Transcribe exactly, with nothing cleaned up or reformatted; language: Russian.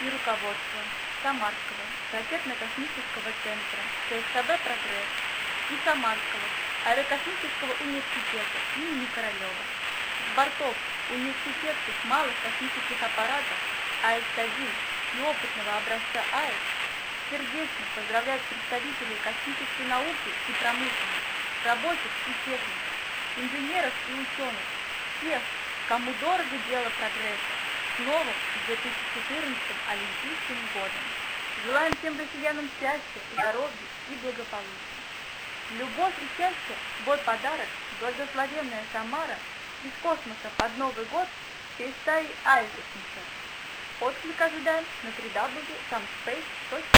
и руководство Самарского ракетно-космического центра ЦСКБ «Прогресс» и Самарского аэрокосмического университета имени Королева, с бортов университетских малых космических аппаратов А С один и опытного образца АЭС сердечно поздравляют представителей космической науки и промышленности, рабочих и техников, инженеров и ученых, всех, кому дорого дело прогресса, с новым две тысячи четырнадцатым Олимпийским годом. Желаем всем россиянам счастья, здоровья и благополучия. Любовь и счастье – свой подарок, благословенная Самара из космоса под Новый год всей стаи аистов несет. Отклик ожидаем на дабл ю дабл ю дабл ю точка самспейс точка